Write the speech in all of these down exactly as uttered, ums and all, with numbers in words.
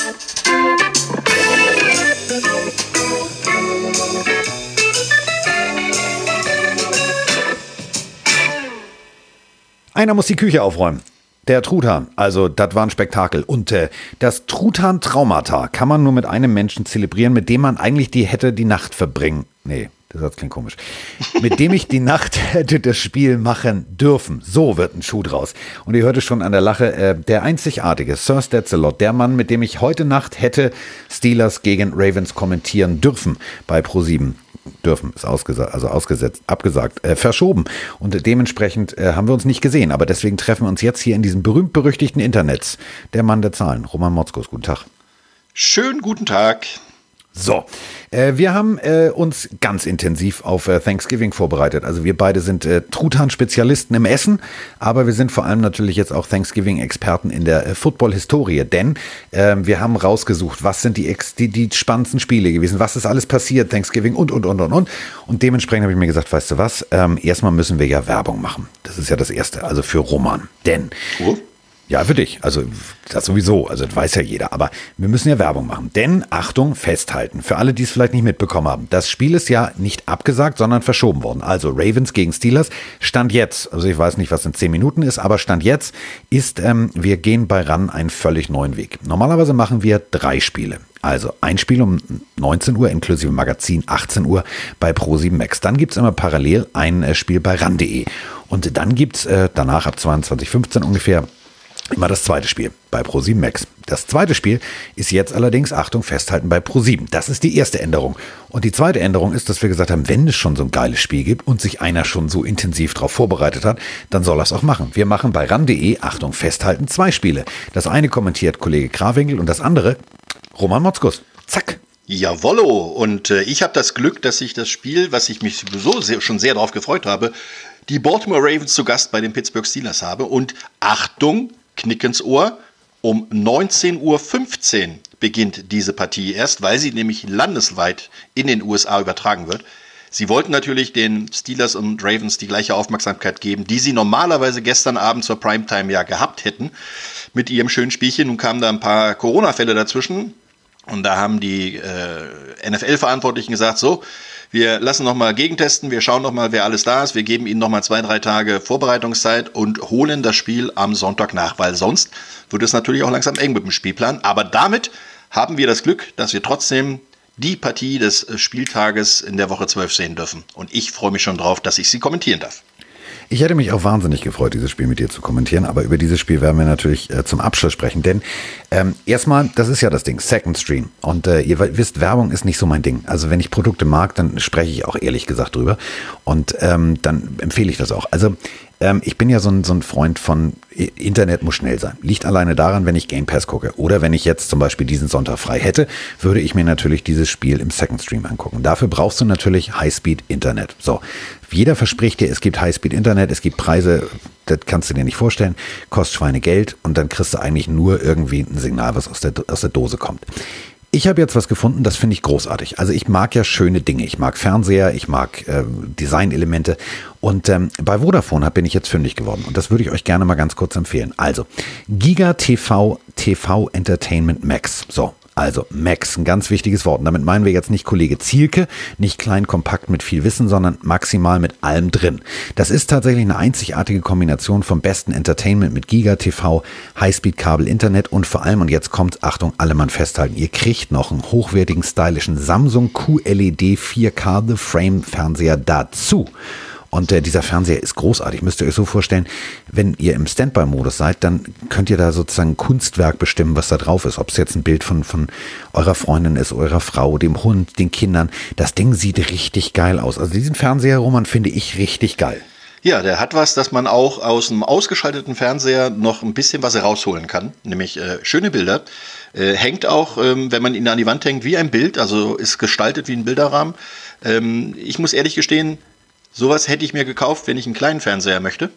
Einer muss die Küche aufräumen. Der Truthahn, also das war ein Spektakel. Und äh, das Truthahn-Traumata kann man nur mit einem Menschen zelebrieren, mit dem man eigentlich die hätte die Nacht verbringen. Nee, der Satz klingt komisch. Mit dem ich die Nacht hätte das Spiel machen dürfen. So wird ein Schuh draus. Und ihr hört es schon an der Lache, äh, der einzigartige Sir Stats-A-Lot, der Mann, mit dem ich heute Nacht hätte Steelers gegen Ravens kommentieren dürfen bei ProSieben. Dürfen, ist ausgesagt, also ausgesetzt, abgesagt, äh, verschoben. Und dementsprechend äh, haben wir uns nicht gesehen. Aber deswegen treffen wir uns jetzt hier in diesem berühmt-berüchtigten Internet. Der Mann der Zahlen, Roman Motzkus. Guten Tag. Schönen guten Tag. So, äh, wir haben äh, uns ganz intensiv auf äh, Thanksgiving vorbereitet. Also wir beide sind äh, Truthahn-Spezialisten im Essen, aber wir sind vor allem natürlich jetzt auch Thanksgiving-Experten in der äh, Football-Historie, denn äh, wir haben rausgesucht, was sind die, Ex- die, die spannendsten Spiele gewesen, was ist alles passiert, Thanksgiving und, und, und, und, und. Und dementsprechend habe ich mir gesagt, weißt du was, ähm, erstmal müssen wir ja Werbung machen. Das ist ja das Erste, also für Roman, denn... Oh. Ja, für dich. Also das sowieso. Also das weiß ja jeder. Aber wir müssen ja Werbung machen. Denn, Achtung, festhalten. Für alle, die es vielleicht nicht mitbekommen haben. Das Spiel ist ja nicht abgesagt, sondern verschoben worden. Also Ravens gegen Steelers. Stand jetzt, also ich weiß nicht, was in zehn Minuten ist, aber Stand jetzt ist, ähm, wir gehen bei RAN einen völlig neuen Weg. Normalerweise machen wir drei Spiele. Also ein Spiel um neunzehn Uhr inklusive Magazin, achtzehn Uhr bei ProSieben Max. Dann gibt's immer parallel ein äh, Spiel bei ran punkt de. Und dann gibt's äh, danach ab zweiundzwanzig Uhr fünfzehn ungefähr immer das zweite Spiel bei ProSieben Max. Das zweite Spiel ist jetzt allerdings, Achtung, festhalten bei ProSieben. Das ist die erste Änderung. Und die zweite Änderung ist, dass wir gesagt haben, wenn es schon so ein geiles Spiel gibt und sich einer schon so intensiv darauf vorbereitet hat, dann soll er es auch machen. Wir machen bei ran punkt de, Achtung, festhalten, zwei Spiele. Das eine kommentiert Kollege Krawinkel und das andere Roman Motzkus. Zack. Jawollo. Und äh, ich habe das Glück, dass ich das Spiel, was ich mich sowieso sehr, schon sehr darauf gefreut habe, die Baltimore Ravens zu Gast bei den Pittsburgh Steelers habe. Und Achtung, Knick ins Ohr, um neunzehn Uhr fünfzehn beginnt diese Partie erst, weil sie nämlich landesweit in den U S A übertragen wird. Sie wollten natürlich den Steelers und Ravens die gleiche Aufmerksamkeit geben, die sie normalerweise gestern Abend zur Primetime ja gehabt hätten mit ihrem schönen Spielchen. Nun kamen da ein paar Corona-Fälle dazwischen und da haben die äh, N F L-Verantwortlichen gesagt, so, wir lassen nochmal gegentesten, wir schauen nochmal, wer alles da ist, wir geben ihnen nochmal zwei, drei Tage Vorbereitungszeit und holen das Spiel am Sonntag nach, weil sonst wird es natürlich auch langsam eng mit dem Spielplan. Aber damit haben wir das Glück, dass wir trotzdem die Partie des Spieltages in der Woche zwölf sehen dürfen. Und ich freue mich schon drauf, dass ich sie kommentieren darf. Ich hätte mich auch wahnsinnig gefreut, dieses Spiel mit dir zu kommentieren, aber über dieses Spiel werden wir natürlich äh, zum Abschluss sprechen, denn ähm, erstmal, das ist ja das Ding, Second Stream und äh, ihr wisst, Werbung ist nicht so mein Ding, also wenn ich Produkte mag, dann spreche ich auch ehrlich gesagt drüber und ähm, dann empfehle ich das auch, also ähm, ich bin ja so ein, so ein Freund von Internet muss schnell sein. Liegt alleine daran, wenn ich Game Pass gucke. Oder wenn ich jetzt zum Beispiel diesen Sonntag frei hätte, würde ich mir natürlich dieses Spiel im Second Stream angucken. Dafür brauchst du natürlich Highspeed-Internet. So, jeder verspricht dir, es gibt Highspeed-Internet, es gibt Preise, das kannst du dir nicht vorstellen, kostet Schweinegeld und dann kriegst du eigentlich nur irgendwie ein Signal, was aus der, aus der Dose kommt. Ich habe jetzt was gefunden, das finde ich großartig. Also ich mag ja schöne Dinge. Ich mag Fernseher, ich mag äh, Designelemente. Und ähm, bei Vodafone bin ich jetzt fündig geworden. Und das würde ich euch gerne mal ganz kurz empfehlen. Also, Giga T V, T V Entertainment Max. So, also Max, ein ganz wichtiges Wort. Und damit meinen wir jetzt nicht Kollege Zielke, nicht klein, kompakt mit viel Wissen, sondern maximal mit allem drin. Das ist tatsächlich eine einzigartige Kombination vom besten Entertainment mit Giga T V, Highspeed-Kabel, Internet und vor allem, und jetzt kommt, Achtung, alle Mann festhalten, ihr kriegt noch einen hochwertigen, stylischen Samsung Q L E D vier K The Frame Fernseher dazu. Und äh, dieser Fernseher ist großartig. Müsst ihr euch so vorstellen, wenn ihr im Standby-Modus seid, dann könnt ihr da sozusagen ein Kunstwerk bestimmen, was da drauf ist. Ob es jetzt ein Bild von, von eurer Freundin ist, eurer Frau, dem Hund, den Kindern. Das Ding sieht richtig geil aus. Also diesen Fernseher, Roman, finde ich richtig geil. Ja, der hat was, dass man auch aus einem ausgeschalteten Fernseher noch ein bisschen was herausholen kann. Nämlich äh, schöne Bilder. Äh, hängt auch, ähm, wenn man ihn an die Wand hängt, wie ein Bild. Also ist gestaltet wie ein Bilderrahmen. Ähm, ich muss ehrlich gestehen, sowas hätte ich mir gekauft, wenn ich einen kleinen Fernseher möchte.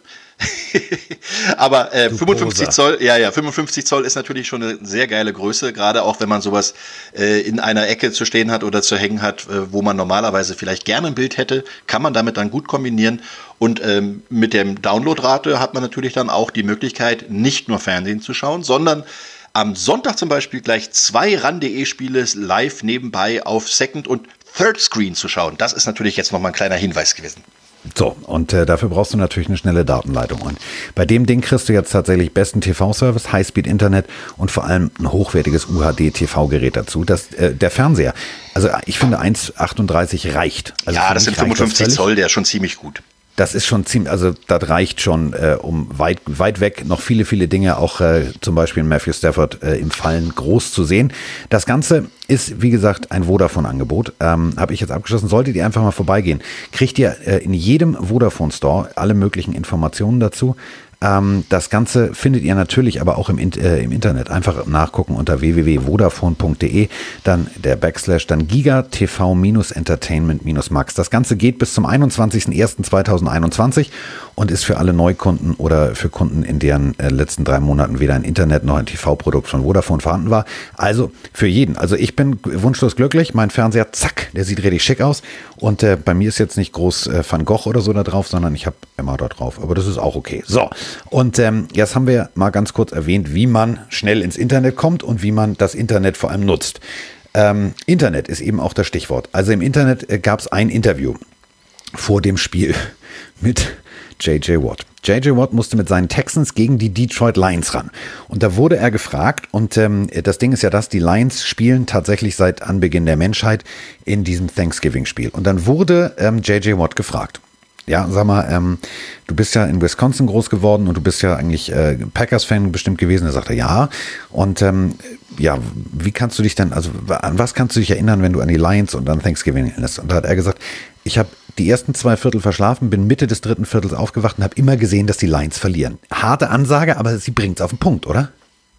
Aber äh, fünfundfünfzig Zoll, ja, ja, fünfundfünfzig Zoll ist natürlich schon eine sehr geile Größe, gerade auch wenn man sowas äh, in einer Ecke zu stehen hat oder zu hängen hat, äh, wo man normalerweise vielleicht gerne ein Bild hätte, kann man damit dann gut kombinieren. Und ähm, mit der Downloadrate hat man natürlich dann auch die Möglichkeit, nicht nur Fernsehen zu schauen, sondern am Sonntag zum Beispiel gleich zwei RAN.de-Spiele live nebenbei auf Second und Third Screen zu schauen. Das ist natürlich jetzt nochmal ein kleiner Hinweis gewesen. So, und äh, dafür brauchst du natürlich eine schnelle Datenleitung. Und bei dem Ding kriegst du jetzt tatsächlich besten T V-Service, Highspeed-Internet und vor allem ein hochwertiges U H D-T V-Gerät dazu. Das, äh, der Fernseher, also ich finde eins Komma achtunddreißig reicht. Also ja, das sind fünfundfünfzig Zoll, der ist schon ziemlich gut. Das ist schon ziemlich, also das reicht schon, äh, um weit, weit weg noch viele, viele Dinge, auch äh, zum Beispiel Matthew Stafford äh, im Fallen groß zu sehen. Das Ganze ist, wie gesagt, ein Vodafone-Angebot. Ähm, habe ich jetzt abgeschlossen. Solltet ihr einfach mal vorbeigehen, kriegt ihr äh, in jedem Vodafone-Store alle möglichen Informationen dazu. Ähm, das Ganze findet ihr natürlich aber auch im, äh, im Internet. Einfach nachgucken unter w w w punkt vodafone punkt d e, dann der Backslash, dann Giga T V Entertainment Max. Das Ganze geht bis zum einundzwanzigsten ersten zweitausendeinundzwanzig und ist für alle Neukunden oder für Kunden, in deren äh, letzten drei Monaten weder ein Internet noch ein T V-Produkt von Vodafone vorhanden war. Also für jeden. Also ich bin wunschlos glücklich. Mein Fernseher, zack, der sieht richtig schick aus. Und äh, bei mir ist jetzt nicht groß äh, Van Gogh oder so da drauf, sondern ich habe Emma da drauf. Aber das ist auch okay. So. Und ähm, jetzt haben wir mal ganz kurz erwähnt, wie man schnell ins Internet kommt und wie man das Internet vor allem nutzt. Ähm, Internet ist eben auch das Stichwort. Also im Internet äh, gab es ein Interview vor dem Spiel mit J J Watt. J J Watt musste mit seinen Texans gegen die Detroit Lions ran. Und da wurde er gefragt, und ähm, das Ding ist ja das, die Lions spielen tatsächlich seit Anbeginn der Menschheit in diesem Thanksgiving-Spiel. Und dann wurde ähm, J J Watt gefragt. Ja, sag mal, ähm, du bist ja in Wisconsin groß geworden und du bist ja eigentlich äh, Packers-Fan bestimmt gewesen. Er sagte, ja. Und ähm, ja, wie kannst du dich denn, also an was kannst du dich erinnern, wenn du an die Lions und an Thanksgiving erinnerst? Und da hat er gesagt, ich habe die ersten zwei Viertel verschlafen, bin Mitte des dritten Viertels aufgewacht und habe immer gesehen, dass die Lions verlieren. Harte Ansage, aber sie bringt's auf den Punkt, oder?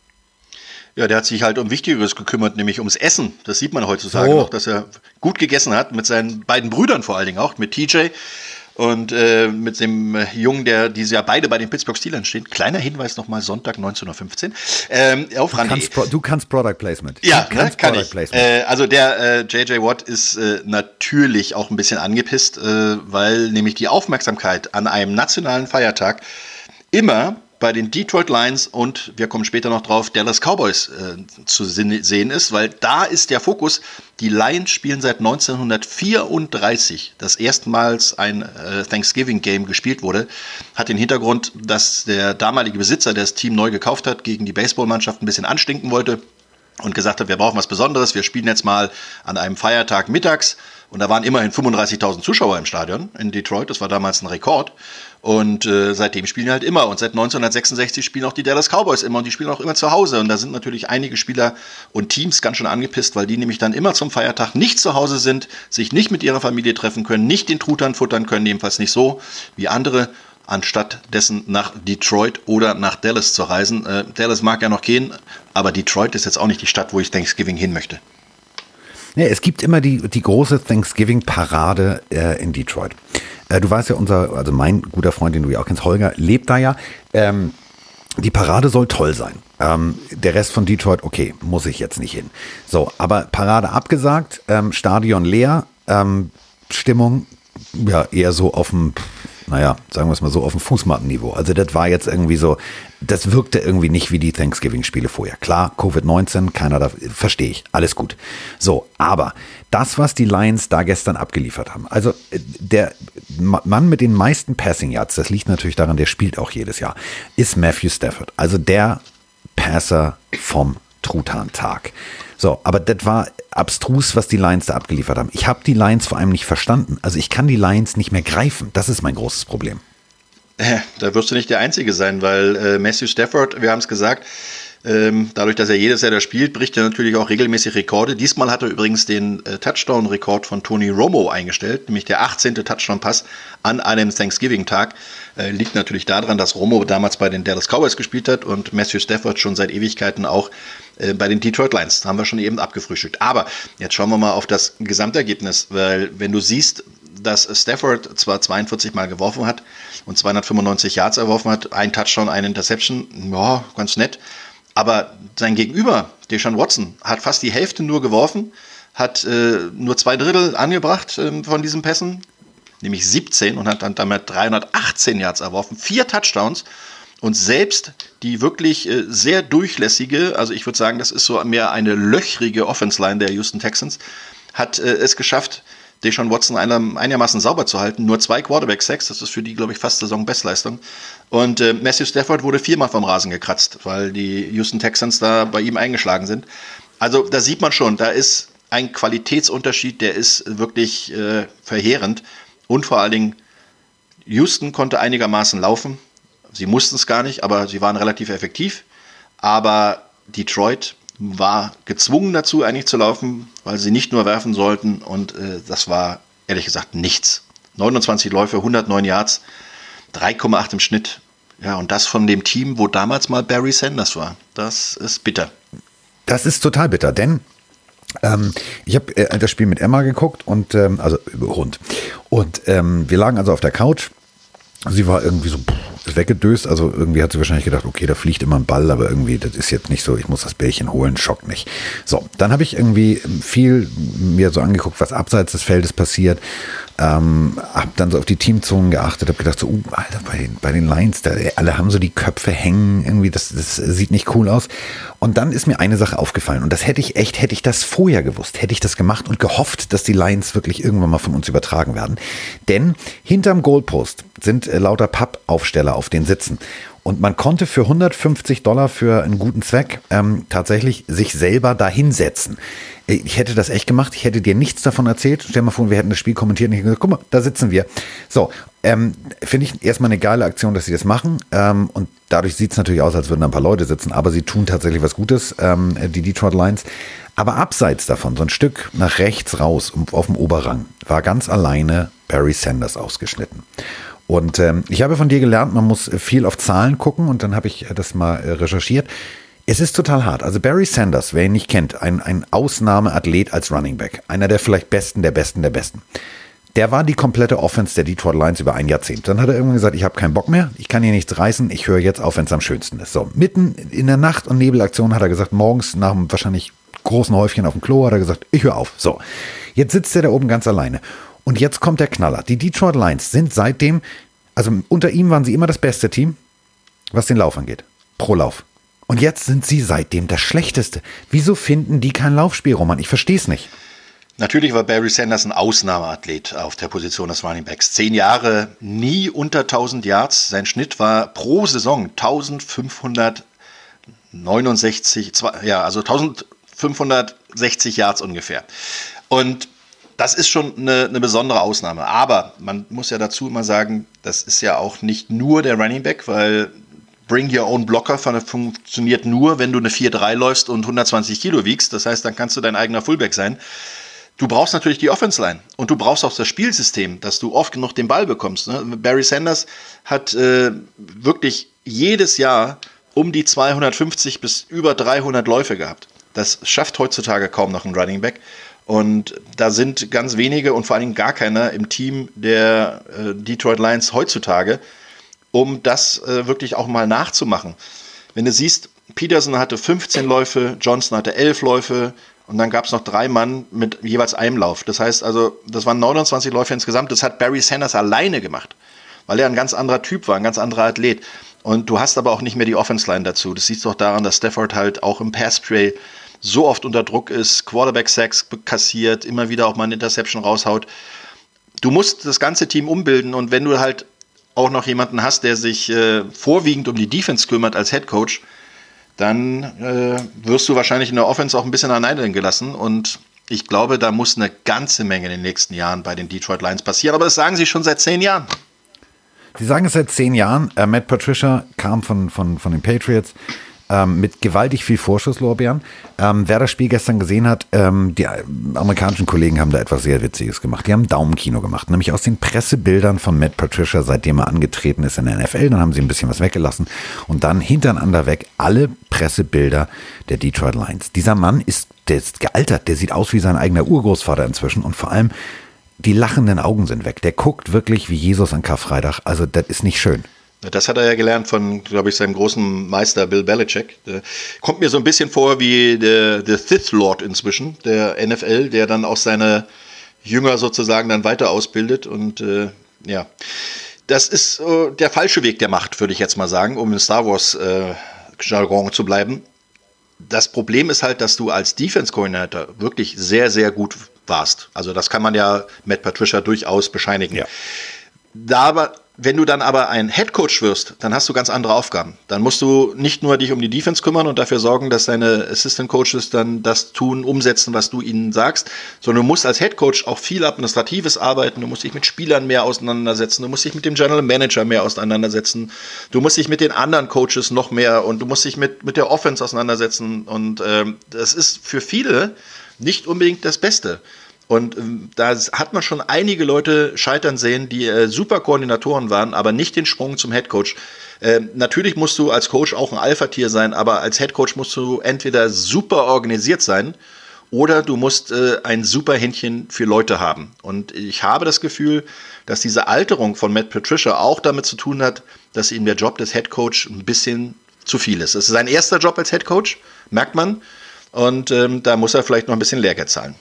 Ja, der hat sich halt um Wichtigeres gekümmert, nämlich ums Essen. Das sieht man heutzutage oh. noch, dass er gut gegessen hat, mit seinen beiden Brüdern vor allen Dingen auch, mit T J und äh, mit dem Jungen, der dieses Jahr beide bei den Pittsburgh Steelers stehen. Kleiner Hinweis nochmal, Sonntag neunzehn Uhr fünfzehn. Ähm, auf RAN punkt de. Du kannst Product Placement. Ja, du kannst ne, kann Product ich. Äh, also der äh, J J Watt ist äh, natürlich auch ein bisschen angepisst, äh, weil nämlich die Aufmerksamkeit an einem nationalen Feiertag immer bei den Detroit Lions und, wir kommen später noch drauf, Dallas Cowboys äh, zu sehen ist, weil da ist der Fokus, die Lions spielen seit neunzehnhundertvierunddreißig, das erstmals ein äh, Thanksgiving-Game gespielt wurde, hat den Hintergrund, dass der damalige Besitzer, der das Team neu gekauft hat, gegen die Baseballmannschaft ein bisschen anstinken wollte und gesagt hat, wir brauchen was Besonderes, wir spielen jetzt mal an einem Feiertag mittags. Und da waren immerhin fünfunddreißigtausend Zuschauer im Stadion in Detroit. Das war damals ein Rekord. Und äh, seitdem spielen die halt immer. Und seit neunzehnhundertsechsundsechzig spielen auch die Dallas Cowboys immer. Und die spielen auch immer zu Hause. Und da sind natürlich einige Spieler und Teams ganz schön angepisst, weil die nämlich dann immer zum Feiertag nicht zu Hause sind, sich nicht mit ihrer Familie treffen können, nicht den Truthahn futtern können, jedenfalls nicht so wie andere, anstatt dessen nach Detroit oder nach Dallas zu reisen. Äh, Dallas mag ja noch gehen, aber Detroit ist jetzt auch nicht die Stadt, wo ich Thanksgiving hin möchte. Ja, es gibt immer die, die große Thanksgiving-Parade äh, in Detroit. Äh, du weißt ja, unser, also mein guter Freund, den du ja auch kennst, Holger, lebt da ja. Ähm, die Parade soll toll sein. Ähm, der Rest von Detroit, okay, muss ich jetzt nicht hin. So, aber Parade abgesagt, ähm, Stadion leer, ähm, Stimmung ja eher so auf dem, naja, sagen wir es mal so, auf dem Fußmattenniveau. Also das war jetzt irgendwie so, das wirkte irgendwie nicht wie die Thanksgiving-Spiele vorher. Klar, Covid neunzehn, keiner da, verstehe ich, alles gut. So, aber das, was die Lions da gestern abgeliefert haben, also der Mann mit den meisten Passing Yards, das liegt natürlich daran, der spielt auch jedes Jahr, ist Matthew Stafford. Also der Passer vom Truthahn-Tag. So, aber das war abstrus, was die Lions da abgeliefert haben. Ich habe die Lions vor allem nicht verstanden. Also ich kann die Lions nicht mehr greifen. Das ist mein großes Problem. Da wirst du nicht der Einzige sein, weil äh, Matthew Stafford, wir haben es gesagt, ähm, dadurch, dass er jedes Jahr da spielt, bricht er natürlich auch regelmäßig Rekorde. Diesmal hat er übrigens den äh, Touchdown-Rekord von Tony Romo eingestellt, nämlich der achtzehnte Touchdown-Pass an einem Thanksgiving-Tag. Äh, liegt natürlich daran, dass Romo damals bei den Dallas Cowboys gespielt hat und Matthew Stafford schon seit Ewigkeiten auch äh, bei den Detroit Lions. Haben wir schon eben abgefrühstückt. Aber jetzt schauen wir mal auf das Gesamtergebnis, weil wenn du siehst, dass Stafford zwar zweiundvierzig Mal geworfen hat und zweihundertfünfundneunzig Yards erworfen hat, ein Touchdown, eine Interception, ja, ganz nett. Aber sein Gegenüber, Deshaun Watson, hat fast die Hälfte nur geworfen, hat äh, nur zwei Drittel angebracht äh, von diesen Pässen, nämlich siebzehn, und hat dann damit dreihundertachtzehn Yards erworfen, vier Touchdowns Und selbst die wirklich äh, sehr durchlässige, also ich würde sagen, das ist so mehr eine löchrige Offense-Line der Houston Texans, hat äh, es geschafft, Deshaun Watson einem, einigermaßen sauber zu halten. Nur zwei Quarterback-Sacks, das ist für die, glaube ich, fast Saison-Bestleistung. Und äh, Matthew Stafford wurde viermal vom Rasen gekratzt, weil die Houston Texans da bei ihm eingeschlagen sind. Also da sieht man schon, da ist ein Qualitätsunterschied, der ist wirklich äh, verheerend. Und vor allen Dingen, Houston konnte einigermaßen laufen. Sie mussten es gar nicht, aber sie waren relativ effektiv. Aber Detroit war gezwungen dazu, eigentlich zu laufen, weil sie nicht nur werfen sollten. Und äh, das war, ehrlich gesagt, nichts. neunundzwanzig Läufe, hundertneun Yards, drei Komma acht im Schnitt. Ja, und das von dem Team, wo damals mal Barry Sanders war. Das ist bitter. Das ist total bitter, denn ähm, ich habe äh, das Spiel mit Emma geguckt und ähm, also Hund. Und ähm, wir lagen also auf der Couch. Sie war irgendwie so pff, weggedöst, also irgendwie hat sie wahrscheinlich gedacht, okay, da fliegt immer ein Ball, aber irgendwie, das ist jetzt nicht so, ich muss das Bällchen holen, schockt nicht. So, dann habe ich irgendwie viel mir so angeguckt, was abseits des Feldes passiert, ähm, habe dann so auf die Teamzonen geachtet, habe gedacht so, uh, Alter, bei den, bei den Lions, da, alle haben so die Köpfe hängen, irgendwie, das, das sieht nicht cool aus. Und dann ist mir eine Sache aufgefallen und das hätte ich echt, hätte ich das vorher gewusst, hätte ich das gemacht und gehofft, dass die Lions wirklich irgendwann mal von uns übertragen werden. Denn hinterm Goalpost sind äh, lauter Pappaufsteller auf den Sitzen. Und man konnte für hundertfünfzig Dollar für einen guten Zweck ähm, tatsächlich sich selber dahinsetzen. Ich hätte das echt gemacht. Ich hätte dir nichts davon erzählt. Stell dir mal vor, wir hätten das Spiel kommentiert und ich hätte gesagt, guck mal, da sitzen wir. So, ähm, finde ich erstmal eine geile Aktion, dass sie das machen. Ähm, und dadurch sieht es natürlich aus, als würden da ein paar Leute sitzen. Aber sie tun tatsächlich was Gutes, ähm, die Detroit Lions. Aber abseits davon, so ein Stück nach rechts raus, auf dem Oberrang, war ganz alleine Barry Sanders ausgeschnitten. Und ähm, ich habe von dir gelernt, man muss viel auf Zahlen gucken und dann habe ich das mal äh, recherchiert. Es ist total hart. Also Barry Sanders, wer ihn nicht kennt, ein, ein Ausnahmeathlet als Running Back. Einer der vielleicht Besten, der Besten, der Besten. Der war die komplette Offense der Detroit Lions über ein Jahrzehnt. Dann hat er irgendwann gesagt, ich habe keinen Bock mehr, ich kann hier nichts reißen, ich höre jetzt auf, wenn es am schönsten ist. So, mitten in der Nacht- und Nebelaktion hat er gesagt, morgens nach einem wahrscheinlich großen Häufchen auf dem Klo hat er gesagt, ich höre auf. So, jetzt sitzt er da oben ganz alleine. Und jetzt kommt der Knaller. Die Detroit Lions sind seitdem, also unter ihm waren sie immer das beste Team, was den Lauf angeht. Pro Lauf. Und jetzt sind sie seitdem das Schlechteste. Wieso finden die kein Laufspiel, Roman? Ich verstehe es nicht. Natürlich war Barry Sanders ein Ausnahmeathlet auf der Position des Running Backs. Zehn Jahre nie unter tausend Yards. Sein Schnitt war pro Saison eintausendfünfhundertneunundsechzig, ja, also eintausendfünfhundertsechzig Yards ungefähr. Und das ist schon eine, eine besondere Ausnahme. Aber man muss ja dazu immer sagen, das ist ja auch nicht nur der Running Back, weil Bring Your Own Blocker funktioniert nur, wenn du eine vier drei läufst und hundertzwanzig Kilo wiegst. Das heißt, dann kannst du dein eigener Fullback sein. Du brauchst natürlich die Offense-Line und du brauchst auch das Spielsystem, dass du oft genug den Ball bekommst. Ne? Barry Sanders hat äh, wirklich jedes Jahr um die zweihundertfünfzig bis über dreihundert Läufe gehabt. Das schafft heutzutage kaum noch ein Running Back. Und da sind ganz wenige und vor allen Dingen gar keiner im Team der äh, Detroit Lions heutzutage, um das äh, wirklich auch mal nachzumachen. Wenn du siehst, Peterson hatte fünfzehn Läufe, Johnson hatte elf Läufe und dann gab es noch drei Mann mit jeweils einem Lauf. Das heißt also, das waren neunundzwanzig Läufe insgesamt. Das hat Barry Sanders alleine gemacht, weil er ein ganz anderer Typ war, ein ganz anderer Athlet. Und du hast aber auch nicht mehr die Offense-Line dazu. Das siehst du auch daran, dass Stafford halt auch im Pass-Play so oft unter Druck ist, Quarterback-Sacks kassiert, immer wieder auch mal eine Interception raushaut. Du musst das ganze Team umbilden und wenn du halt auch noch jemanden hast, der sich äh, vorwiegend um die Defense kümmert als Headcoach, dann äh, wirst du wahrscheinlich in der Offense auch ein bisschen alleine gelassen und ich glaube, da muss eine ganze Menge in den nächsten Jahren bei den Detroit Lions passieren, aber das sagen sie schon seit zehn Jahren. Sie sagen es seit zehn Jahren. Äh, Matt Patricia kam von, von, von den Patriots. Ähm, mit gewaltig viel Vorschusslorbeeren. Ähm, wer das Spiel gestern gesehen hat, ähm, die amerikanischen Kollegen haben da etwas sehr Witziges gemacht. Die haben Daumenkino gemacht, nämlich aus den Pressebildern von Matt Patricia, seitdem er angetreten ist in der N F L. Dann haben sie ein bisschen was weggelassen und dann hintereinander weg alle Pressebilder der Detroit Lions. Dieser Mann ist, der ist gealtert, der sieht aus wie sein eigener Urgroßvater inzwischen und vor allem die lachenden Augen sind weg. Der guckt wirklich wie Jesus an Karfreitag. Also das ist nicht schön. Das hat er ja gelernt von, glaube ich, seinem großen Meister Bill Belichick. Der kommt mir so ein bisschen vor wie der, der Sith Lord inzwischen, der N F L, der dann auch seine Jünger sozusagen dann weiter ausbildet. Und äh, ja, das ist äh, der falsche Weg der Macht, würde ich jetzt mal sagen, um in Star Wars äh, Jargon zu bleiben. Das Problem ist halt, dass du als Defense-Coordinator wirklich sehr, sehr gut warst. Also das kann man ja Matt Patricia durchaus bescheinigen. Ja. Da aber, wenn du dann aber ein Headcoach wirst, dann hast du ganz andere Aufgaben. Dann musst du nicht nur dich um die Defense kümmern und dafür sorgen, dass deine Assistant Coaches dann das tun, umsetzen, was du ihnen sagst, sondern du musst als Headcoach auch viel Administratives arbeiten. Du musst dich mit Spielern mehr auseinandersetzen. Du musst dich mit dem General Manager mehr auseinandersetzen. Du musst dich mit den anderen Coaches noch mehr und du musst dich mit, mit der Offense auseinandersetzen. Und ähm, das ist für viele nicht unbedingt das Beste. Und ähm, da hat man schon einige Leute scheitern sehen, die äh, super Koordinatoren waren, aber nicht den Sprung zum Headcoach. Äh, natürlich musst du als Coach auch ein Alpha-Tier sein, aber als Headcoach musst du entweder super organisiert sein oder du musst äh, ein super Händchen für Leute haben. Und ich habe das Gefühl, dass diese Alterung von Matt Patricia auch damit zu tun hat, dass ihm der Job des Headcoach ein bisschen zu viel ist. Es ist sein erster Job als Headcoach, merkt man. Und ähm, da muss er vielleicht noch ein bisschen Lehrgeld zahlen.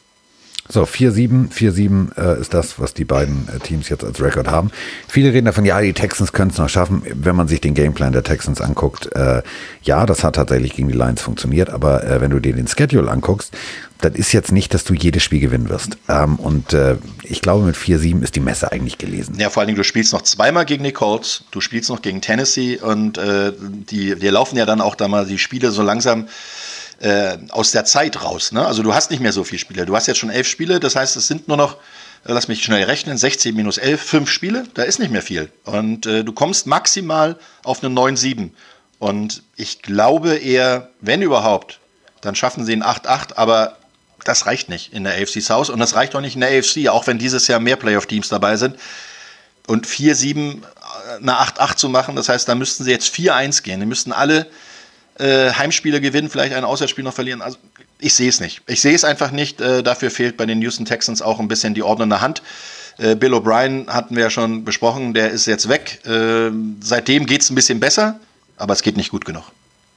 So, vier sieben, vier sieben äh, ist das, was die beiden äh, Teams jetzt als Rekord haben. Viele reden davon, ja, die Texans können es noch schaffen. Wenn man sich den Gameplan der Texans anguckt, äh, ja, das hat tatsächlich gegen die Lions funktioniert, aber äh, wenn du dir den Schedule anguckst, das ist jetzt nicht, dass du jedes Spiel gewinnen wirst. Ähm, und äh, ich glaube, mit vier sieben ist die Messe eigentlich gelesen. Ja, vor allen Dingen, du spielst noch zweimal gegen die Colts, du spielst noch gegen Tennessee und äh, die, die laufen ja dann auch da mal die Spiele so langsam Äh, aus der Zeit raus. Ne? Also du hast nicht mehr so viele Spiele. Du hast jetzt schon elf Spiele, das heißt, es sind nur noch, äh, lass mich schnell rechnen, sechzehn minus elf, fünf Spiele, da ist nicht mehr viel. Und äh, du kommst maximal auf eine neun sieben. Und ich glaube eher, wenn überhaupt, dann schaffen sie ein acht acht, aber das reicht nicht in der A F C South und das reicht auch nicht in der A F C, auch wenn dieses Jahr mehr Playoff-Teams dabei sind. Und vier sieben eine acht acht zu machen, das heißt, da müssten sie jetzt vier eins gehen. Die müssten alle Äh, Heimspiele gewinnen, vielleicht ein Auswärtsspiel noch verlieren. Also ich sehe es nicht. Ich sehe es einfach nicht. Äh, dafür fehlt bei den Houston Texans auch ein bisschen die ordnende Hand. Äh, Bill O'Brien hatten wir ja schon besprochen, der ist jetzt weg. Äh, seitdem geht es ein bisschen besser, aber es geht nicht gut genug.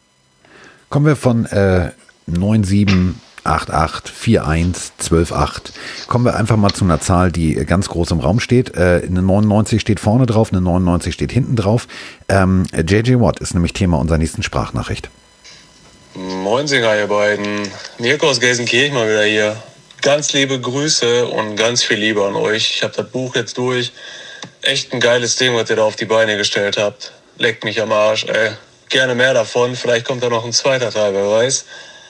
Kommen wir von äh, neun sieben, acht acht, vier eins, zwölf acht. Kommen wir einfach mal zu einer Zahl, die ganz groß im Raum steht. Äh, eine neunundneunzig steht vorne drauf, eine neunundneunzig steht hinten drauf. Ähm, J J Watt ist nämlich Thema unserer nächsten Sprachnachricht. Moinsinger, ihr beiden. Mirko aus Gelsenkirchen mal wieder hier. Ganz liebe Grüße und ganz viel Liebe an euch. Ich habe das Buch jetzt durch. Echt ein geiles Ding, was ihr da auf die Beine gestellt habt. Leckt mich am Arsch, ey. Gerne mehr davon. Vielleicht kommt da noch ein zweiter Teil, wer weiß.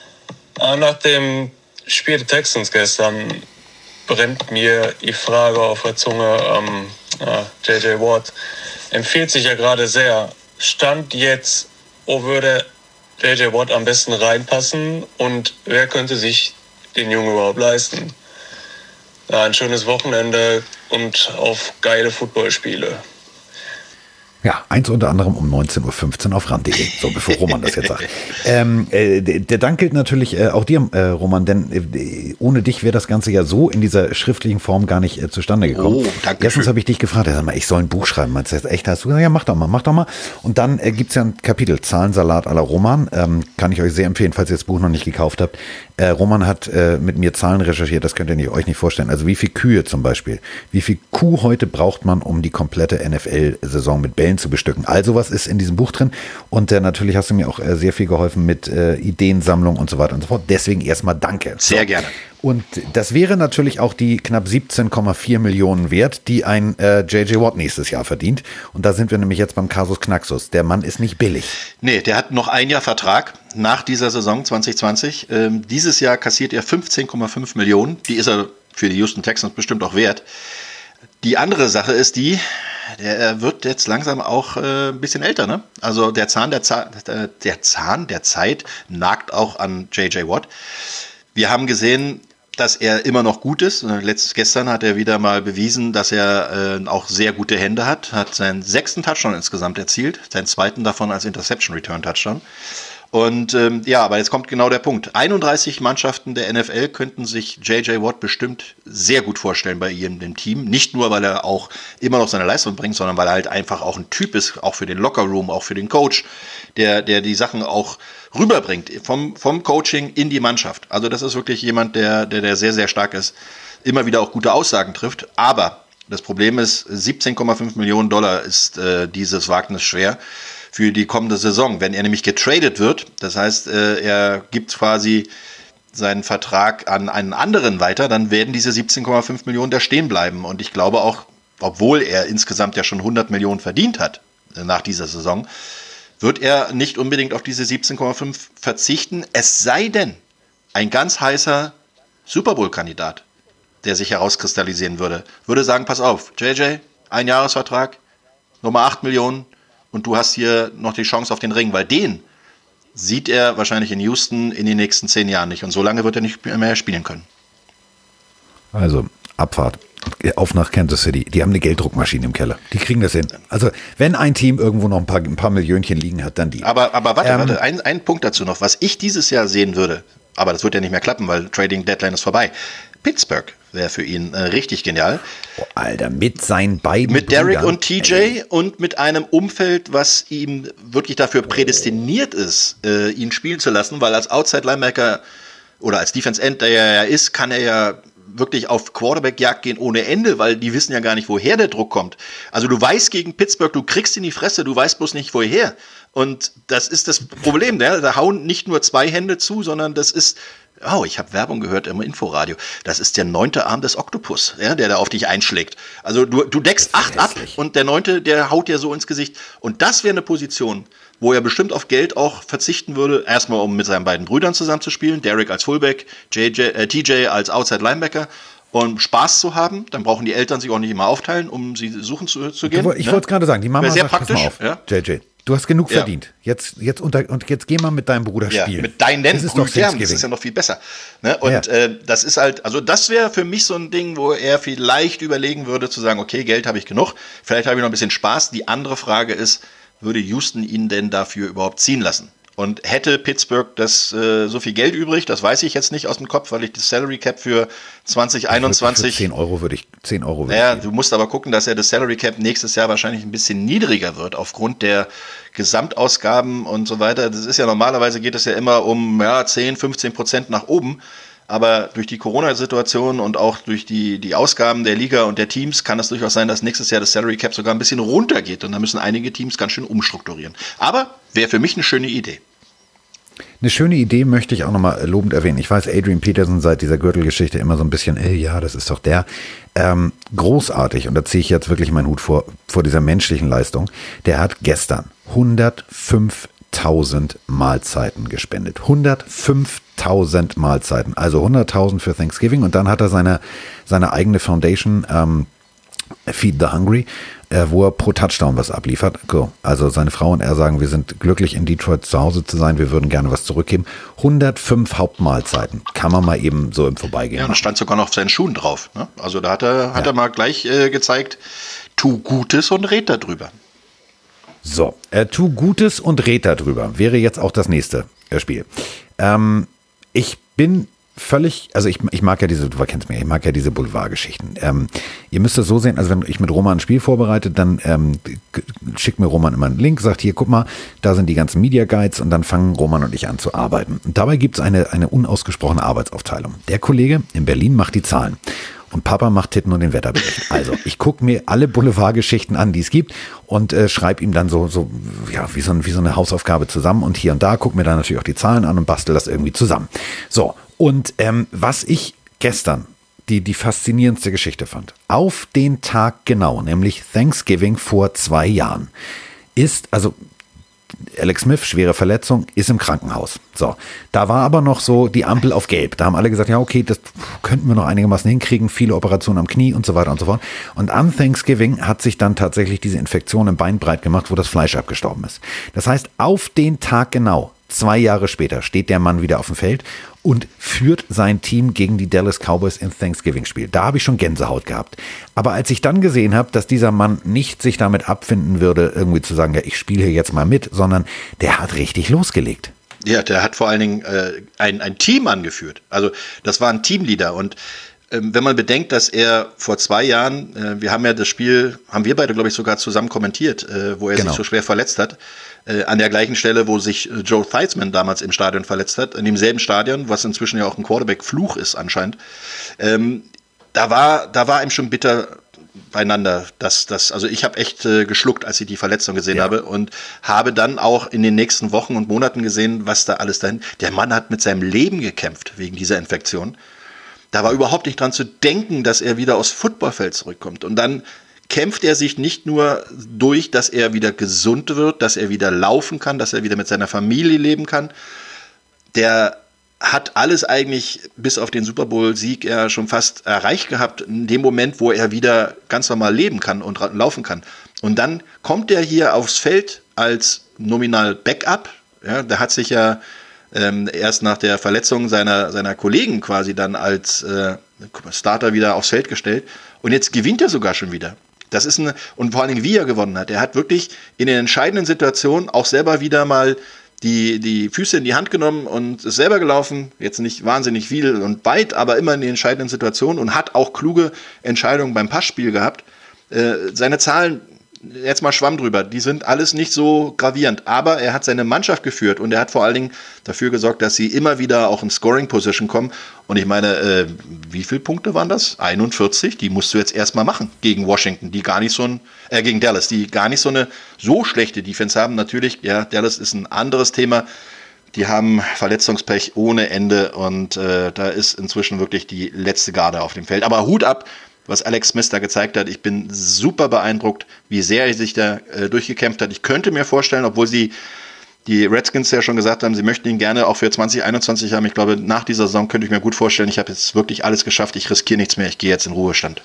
Nach dem Spiel der Texans gestern brennt mir die Frage auf der Zunge. Ähm, ja, J J Watt empfiehlt sich ja gerade sehr. Stand jetzt, wo würde J J Watt am besten reinpassen und wer könnte sich den Jungen überhaupt leisten? Ja, ein schönes Wochenende und auf geile Footballspiele. Ja, eins unter anderem um neunzehn Uhr fünfzehn auf ran punkt de, so bevor Roman das jetzt sagt. ähm, äh, der Dank gilt natürlich äh, auch dir, äh, Roman, denn äh, ohne dich wäre das Ganze ja so in dieser schriftlichen Form gar nicht äh, zustande gekommen. Oh, danke. Erstens habe ich dich gefragt, sag mal, ich soll ein Buch schreiben. Meinst du das echt? Hast du gesagt, ja, mach doch mal, mach doch mal. Und dann äh, gibt's ja ein Kapitel, Zahlensalat à la Roman, ähm, kann ich euch sehr empfehlen, falls ihr das Buch noch nicht gekauft habt. Äh, Roman hat äh, mit mir Zahlen recherchiert, das könnt ihr nicht, euch nicht vorstellen. Also wie viel Kühe zum Beispiel, wie viel Kuh heute braucht man, um die komplette N F L-Saison mit Bällen zu bestücken. Also was ist in diesem Buch drin und äh, natürlich hast du mir auch äh, sehr viel geholfen mit äh, Ideensammlung und so weiter und so fort. Deswegen erstmal danke. Sehr so. Gerne. Und das wäre natürlich auch die knapp siebzehn Komma vier Millionen wert, die ein äh, J J Watt nächstes Jahr verdient. Und da sind wir nämlich jetzt beim Kasus Knaxus. Der Mann ist nicht billig. Nee, der hat noch ein Jahr Vertrag nach dieser Saison zwanzig zwanzig. Ähm, dieses Jahr kassiert er fünfzehn Komma fünf Millionen. Die ist er für die Houston Texans bestimmt auch wert. Die andere Sache ist die, der wird jetzt langsam auch äh, ein bisschen älter, ne? Also der Zahn der, Zahn, der Zahn der Zeit nagt auch an J J Watt. Wir haben gesehen, dass er immer noch gut ist. Letzt, gestern hat er wieder mal bewiesen, dass er äh, auch sehr gute Hände hat. Hat seinen sechsten Touchdown insgesamt erzielt, seinen zweiten davon als Interception Return Touchdown. Und ähm, ja, aber jetzt kommt genau der Punkt. einunddreißig Mannschaften der N F L könnten sich J J Watt bestimmt sehr gut vorstellen bei ihrem dem Team. Nicht nur, weil er auch immer noch seine Leistung bringt, sondern weil er halt einfach auch ein Typ ist, auch für den Lockerroom, auch für den Coach, der der die Sachen auch rüberbringt, vom vom Coaching in die Mannschaft. Also das ist wirklich jemand, der der der sehr, sehr stark ist, immer wieder auch gute Aussagen trifft. Aber Das Problem ist, siebzehn Komma fünf Millionen Dollar ist äh, dieses Wagnis schwer für die kommende Saison. Wenn er nämlich getradet wird, das heißt, äh, er gibt quasi seinen Vertrag an einen anderen weiter, dann werden diese siebzehn Komma fünf Millionen da stehen bleiben. Und ich glaube auch, obwohl er insgesamt ja schon hundert Millionen verdient hat äh, nach dieser Saison, wird er nicht unbedingt auf diese siebzehn Komma fünf verzichten, es sei denn, ein ganz heißer Super Bowl-Kandidat, der sich herauskristallisieren würde, würde sagen, pass auf, J J, ein Jahresvertrag, Nummer acht Millionen und du hast hier noch die Chance auf den Ring, weil den sieht er wahrscheinlich in Houston in den nächsten zehn Jahren nicht und so lange wird er nicht mehr spielen können. Also, Abfahrt. Auf nach Kansas City. Die haben eine Gelddruckmaschine im Keller. Die kriegen das hin. Also, wenn ein Team irgendwo noch ein paar, ein paar Millionchen liegen hat, dann die. Aber, aber warte, ähm, warte, ein, ein Punkt dazu noch. Was ich dieses Jahr sehen würde, aber das wird ja nicht mehr klappen, weil Trading Deadline ist vorbei. Pittsburgh wäre für ihn äh, richtig genial. Oh, Alter, mit seinen beiden Mit Derek Brüdern, und T J ey. und mit einem Umfeld, was ihm wirklich dafür prädestiniert ist, äh, ihn spielen zu lassen, weil als Outside-Linebacker oder als Defense End, der er ja ist, kann er ja wirklich auf Quarterback-Jagd gehen ohne Ende, weil die wissen ja gar nicht, woher der Druck kommt. Also du weißt gegen Pittsburgh, du kriegst in die Fresse, du weißt bloß nicht, woher. Und das ist das Problem, ne? Da hauen nicht nur zwei Hände zu, sondern das ist, oh, ich habe Werbung gehört im Inforadio, das ist der neunte Arm des Oktopus, ja, der da auf dich einschlägt. Also du, du deckst acht ab und der neunte, der haut dir so ins Gesicht. Und das wäre eine Position, wo er bestimmt auf Geld auch verzichten würde, erstmal um mit seinen beiden Brüdern zusammenzuspielen, Derek als Fullback, J J, äh, T J als Outside Linebacker, um Spaß zu haben. Dann brauchen die Eltern sich auch nicht immer aufteilen, um sie suchen zu, zu gehen. Ich ne? wollte es gerade sagen, die Mama Wäre sehr sagt, pass mal praktisch, auf, ja? J J, du hast genug Ja. verdient. Jetzt, jetzt unter, und jetzt geh mal mit deinem Bruder Ja, spielen. mit deinen das ist doch Brüdern, das Thanksgiving. ist ja noch viel besser. Ne? Und Ja. äh, das ist halt, also das wäre für mich so ein Ding, wo er vielleicht überlegen würde, zu sagen, okay, Geld habe ich genug, vielleicht habe ich noch ein bisschen Spaß. Die andere Frage ist, würde Houston ihn denn dafür überhaupt ziehen lassen? Und hätte Pittsburgh das äh, so viel Geld übrig, das weiß ich jetzt nicht aus dem Kopf, weil ich das Salary Cap für zwanzig einundzwanzig... Für zehn Euro würde ich, zehn Euro würde Naja, ich du musst aber gucken, dass ja das Salary Cap nächstes Jahr wahrscheinlich ein bisschen niedriger wird, aufgrund der Gesamtausgaben und so weiter. Das ist ja normalerweise, geht es ja immer um ja, zehn, fünfzehn Prozent nach oben. Aber durch die Corona-Situation und auch durch die, die Ausgaben der Liga und der Teams kann es durchaus sein, dass nächstes Jahr das Salary Cap sogar ein bisschen runtergeht. Und da müssen einige Teams ganz schön umstrukturieren. Aber wäre für mich eine schöne Idee. Eine schöne Idee möchte ich auch nochmal lobend erwähnen. Ich weiß, Adrian Peterson seit dieser Gürtelgeschichte immer so ein bisschen, ey, ja, das ist doch der. Ähm, großartig, und da ziehe ich jetzt wirklich meinen Hut vor, vor dieser menschlichen Leistung. Der hat gestern hundertfünftausend Mahlzeiten gespendet. hundertfünftausend Mahlzeiten, also hunderttausend für Thanksgiving. Und dann hat er seine, seine eigene Foundation, ähm, Feed the Hungry, äh, wo er pro Touchdown was abliefert. So, also seine Frau und er sagen, wir sind glücklich in Detroit zu Hause zu sein, wir würden gerne was zurückgeben. hundertfünf Hauptmahlzeiten kann man mal eben so im Vorbeigehen Ja, und machen. da stand sogar noch auf seinen Schuhen drauf. Ne? Also da hat er, hat Ja. er mal gleich äh, gezeigt, tu Gutes und red darüber. So, äh, tu Gutes und red darüber. Wäre jetzt auch das nächste äh, Spiel. Ähm, ich bin völlig, also ich, ich mag ja diese, du kennst mich, ich mag ja diese Boulevardgeschichten. Ähm, ihr müsst das so sehen, also wenn ich mit Roman ein Spiel vorbereite, dann ähm, g- schickt mir Roman immer einen Link, sagt hier, guck mal, da sind die ganzen Media Guides und dann fangen Roman und ich an zu arbeiten. Und dabei gibt es eine, eine unausgesprochene Arbeitsaufteilung. Der Kollege in Berlin macht die Zahlen. Und Papa macht Titten und den Wetterbericht. Also, ich gucke mir alle Boulevardgeschichten an, die es gibt und äh, schreibe ihm dann so, so, ja, wie so, ein, wie so eine Hausaufgabe zusammen und hier und da, gucke mir dann natürlich auch die Zahlen an und bastel das irgendwie zusammen. So, und ähm, was ich gestern die, die faszinierendste Geschichte fand, auf den Tag genau, nämlich Thanksgiving vor zwei Jahren, ist, also Alex Smith, schwere Verletzung, ist im Krankenhaus. So, da war aber noch so die Ampel auf gelb. Da haben alle gesagt, ja okay, das könnten wir noch einigermaßen hinkriegen, viele Operationen am Knie und so weiter und so fort. Und an Thanksgiving hat sich dann tatsächlich diese Infektion im Bein breit gemacht, wo das Fleisch abgestorben ist. Das heißt, auf den Tag genau, zwei Jahre später, steht der Mann wieder auf dem Feld und führt sein Team gegen die Dallas Cowboys im Thanksgiving-Spiel. Da habe ich schon Gänsehaut gehabt. Aber als ich dann gesehen habe, dass dieser Mann nicht sich damit abfinden würde, irgendwie zu sagen, ja, ich spiele hier jetzt mal mit, sondern der hat richtig losgelegt. Ja, der hat vor allen Dingen äh, ein, ein Team angeführt. Also das war ein Teamleader. Und ähm, wenn man bedenkt, dass er vor zwei Jahren, äh, wir haben ja das Spiel, haben wir beide, glaube ich, sogar zusammen kommentiert, äh, wo er Genau. sich so schwer verletzt hat, äh, an der gleichen Stelle, wo sich äh, Joe Theismann damals im Stadion verletzt hat, in demselben Stadion, was inzwischen ja auch ein Quarterback-Fluch ist anscheinend. Ähm, da war, da war ihm schon bitter beieinander. Das, das, also ich habe echt äh, geschluckt, als ich die Verletzung gesehen Ja. habe und habe dann auch in den nächsten Wochen und Monaten gesehen, was da alles dahin. Der Mann hat mit seinem Leben gekämpft wegen dieser Infektion. Da war überhaupt nicht dran zu denken, dass er wieder aufs Footballfeld zurückkommt. Und dann kämpft er sich nicht nur durch, dass er wieder gesund wird, dass er wieder laufen kann, dass er wieder mit seiner Familie leben kann. Der hat alles eigentlich bis auf den Super Bowl-Sieg ja schon fast erreicht gehabt, in dem Moment, wo er wieder ganz normal leben kann und laufen kann. Und dann kommt er hier aufs Feld als nominal Backup. Ja, der hat sich ja ähm, erst nach der Verletzung seiner, seiner Kollegen quasi dann als äh, Starter wieder aufs Feld gestellt. Und jetzt gewinnt er sogar schon wieder. Das ist eine, und vor allen Dingen, wie er gewonnen hat. Er hat wirklich in den entscheidenden Situationen auch selber wieder mal die, die Füße in die Hand genommen und ist selber gelaufen. Jetzt nicht wahnsinnig viel und weit, aber immer in den entscheidenden Situationen und hat auch kluge Entscheidungen beim Passspiel gehabt. Äh, seine Zahlen, jetzt mal Schwamm drüber, die sind alles nicht so gravierend. Aber er hat seine Mannschaft geführt und er hat vor allen Dingen dafür gesorgt, dass sie immer wieder auch in Scoring-Position kommen. Und ich meine, äh, wie viele Punkte waren das? einundvierzig, die musst du jetzt erstmal machen gegen Washington, die gar nicht so ein, äh, gegen Dallas, die gar nicht so eine so schlechte Defense haben. Natürlich, ja, Dallas ist ein anderes Thema. Die haben Verletzungspech ohne Ende und äh, da ist inzwischen wirklich die letzte Garde auf dem Feld. Aber Hut ab, was Alex Smith da gezeigt hat. Ich bin super beeindruckt, wie sehr er sich da äh, durchgekämpft hat. Ich könnte mir vorstellen, obwohl sie die Redskins ja schon gesagt haben, sie möchten ihn gerne auch für zwanzig einundzwanzig haben. Ich glaube, nach dieser Saison könnte ich mir gut vorstellen, ich habe jetzt wirklich alles geschafft, ich riskiere nichts mehr, ich gehe jetzt in Ruhestand.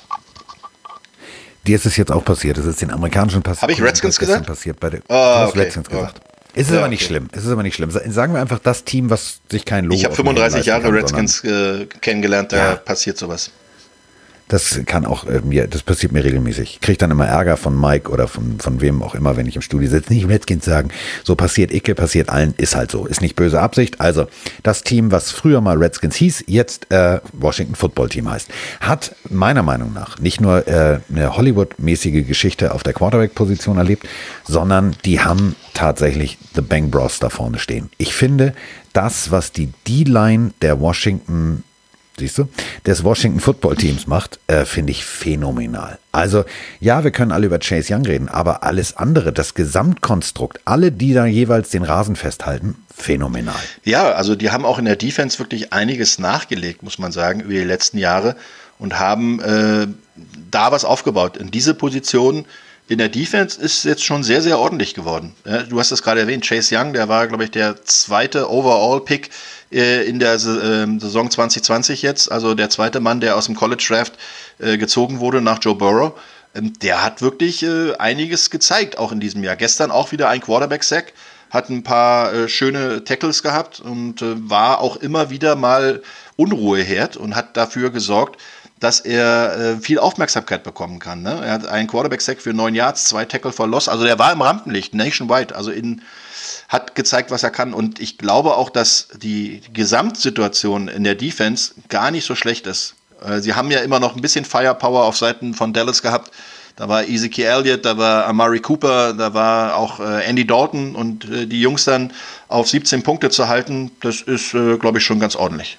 Dir ist es jetzt auch passiert, es ist den amerikanischen passiert. Habe ich Redskins gesagt? Passiert bei der, oh, du hast okay. Redskins gesagt. Oh. Es ist ja, aber nicht okay. schlimm. Es ist aber nicht schlimm. Sagen wir einfach das Team, was sich kein Logo. Ich habe fünfunddreißig Jahre Redskins äh, kennengelernt, da ja. passiert sowas. Das kann auch äh, mir, das passiert mir regelmäßig. Ich kriege dann immer Ärger von Mike oder von, von wem auch immer, wenn ich im Studio sitze. Nicht Redskins sagen, so passiert Icke, passiert allen, ist halt so. Ist nicht böse Absicht. Also, das Team, was früher mal Redskins hieß, jetzt äh, Washington Football Team heißt, hat meiner Meinung nach nicht nur äh, eine Hollywood-mäßige Geschichte auf der Quarterback-Position erlebt, sondern die haben tatsächlich The Bang Bros da vorne stehen. Ich finde, das, was die D-Line der Washington Siehst du, des Washington Football Teams macht, äh, finde ich phänomenal. Also, ja, wir können alle über Chase Young reden, aber alles andere, das Gesamtkonstrukt, alle, die da jeweils den Rasen festhalten, phänomenal. Ja, also die haben auch in der Defense wirklich einiges nachgelegt, muss man sagen, über die letzten Jahre und haben äh, da was aufgebaut. In diese Position in der Defense ist jetzt schon sehr, sehr ordentlich geworden. Ja, du hast es gerade erwähnt, Chase Young, der war, glaube ich, der zweite Overall-Pick äh, in der äh, Saison zwanzig zwanzig jetzt, also der zweite Mann, der aus dem College-Draft äh, gezogen wurde nach Joe Burrow. Ähm, der hat wirklich äh, einiges gezeigt, auch in diesem Jahr. Gestern auch wieder ein Quarterback-Sack, hat ein paar äh, schöne Tackles gehabt und äh, war auch immer wieder mal Unruheherd und hat dafür gesorgt, dass er äh, viel Aufmerksamkeit bekommen kann. Ne? Er hat einen Quarterback-Sack für neun Yards, zwei Tackle for Loss. Also der war im Rampenlicht, nationwide. Also in, hat gezeigt, was er kann. Und ich glaube auch, dass die Gesamtsituation in der Defense gar nicht so schlecht ist. Äh, sie haben ja immer noch ein bisschen Firepower auf Seiten von Dallas gehabt. Da war Ezekiel Elliott, da war Amari Cooper, da war auch äh, Andy Dalton. Und äh, die Jungs dann auf siebzehn Punkte zu halten, das ist, äh, glaube ich, schon ganz ordentlich.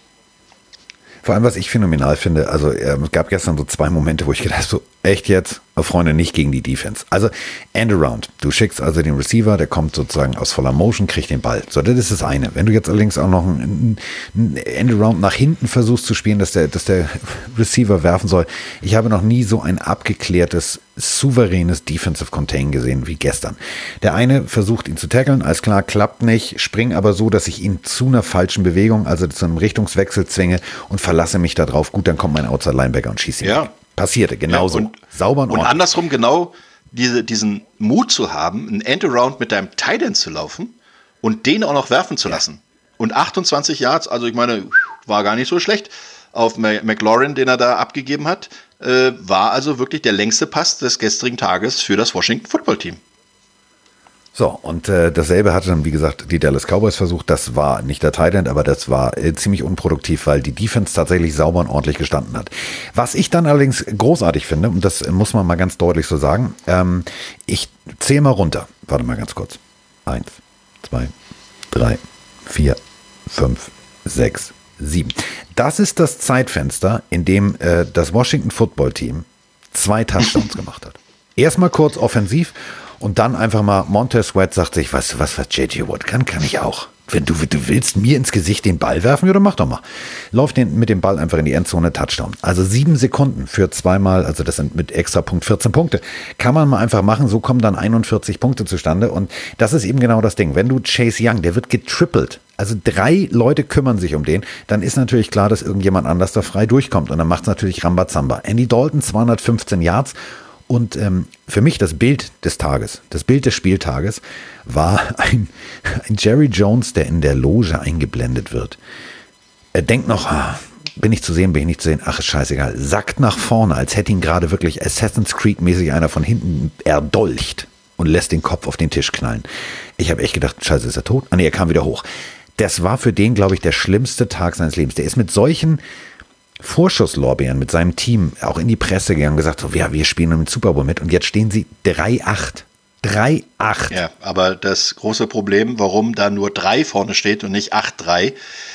Vor allem, was ich phänomenal finde, also äh, es gab gestern so zwei Momente, wo ich gedacht habe, so echt jetzt, Freunde, nicht gegen die Defense. Also End-Around, du schickst also den Receiver, der kommt sozusagen aus voller Motion, kriegt den Ball. So, das ist das eine. Wenn du jetzt allerdings auch noch ein, ein End-Around nach hinten versuchst zu spielen, dass der, dass der Receiver werfen soll, ich habe noch nie so ein abgeklärtes, souveränes Defensive Contain gesehen wie gestern. Der eine versucht ihn zu tackeln, alles klar, klappt nicht, spring aber so, dass ich ihn zu einer falschen Bewegung, also zu einem Richtungswechsel zwinge und verlasse mich da drauf. Gut, dann kommt mein Outside-Linebacker und schießt ihn ja. weg. Passierte, genauso. Ja, und, sauber und, und andersrum genau diese, diesen Mut zu haben, einen End-Around mit deinem Tight End zu laufen und den auch noch werfen zu lassen. Und achtundzwanzig Yards, also ich meine, war gar nicht so schlecht auf McLaurin, den er da abgegeben hat, äh, war also wirklich der längste Pass des gestrigen Tages für das Washington Football Team. So, und äh, dasselbe hatte dann, wie gesagt, die Dallas Cowboys versucht. Das war nicht der Tight End, aber das war äh, ziemlich unproduktiv, weil die Defense tatsächlich sauber und ordentlich gestanden hat. Was ich dann allerdings großartig finde, und das muss man mal ganz deutlich so sagen, ähm, ich zähle mal runter. Warte mal ganz kurz. Eins, zwei, drei, vier, fünf, sechs, sieben. Das ist das Zeitfenster, in dem äh, das Washington Football Team zwei Touchdowns gemacht hat. Erstmal kurz offensiv und dann einfach mal Montez Sweat sagt sich, was, was, was J J Watt kann, kann ich auch. Wenn du, du willst mir ins Gesicht den Ball werfen, ja, dann mach doch mal. Lauf den, mit dem Ball einfach in die Endzone, Touchdown. Also sieben Sekunden für zweimal, also das sind mit extra Punkt vierzehn Punkte. Kann man mal einfach machen, so kommen dann einundvierzig Punkte zustande. Und das ist eben genau das Ding. Wenn du Chase Young, der wird getrippelt. Also drei Leute kümmern sich um den, dann ist natürlich klar, dass irgendjemand anders da frei durchkommt. Und dann macht es natürlich Rambazamba. Andy Dalton, zweihundertfünfzehn Yards. Und ähm, für mich das Bild des Tages, das Bild des Spieltages war ein, ein Jerry Jones, der in der Loge eingeblendet wird. Er denkt noch, ah, bin ich zu sehen, bin ich nicht zu sehen, ach ist scheißegal, sackt nach vorne, als hätte ihn gerade wirklich Assassin's Creed-mäßig einer von hinten erdolcht und lässt den Kopf auf den Tisch knallen. Ich habe echt gedacht, scheiße, ist er tot? Ah nee, er kam wieder hoch. Das war für den, glaube ich, der schlimmste Tag seines Lebens. Der ist mit solchen Vorschusslorbeeren mit seinem Team auch in die Presse gegangen und gesagt, so, ja, wir spielen im Super Bowl mit und jetzt stehen sie drei acht. drei acht. Ja, aber das große Problem, warum da nur drei vorne steht und nicht acht drei,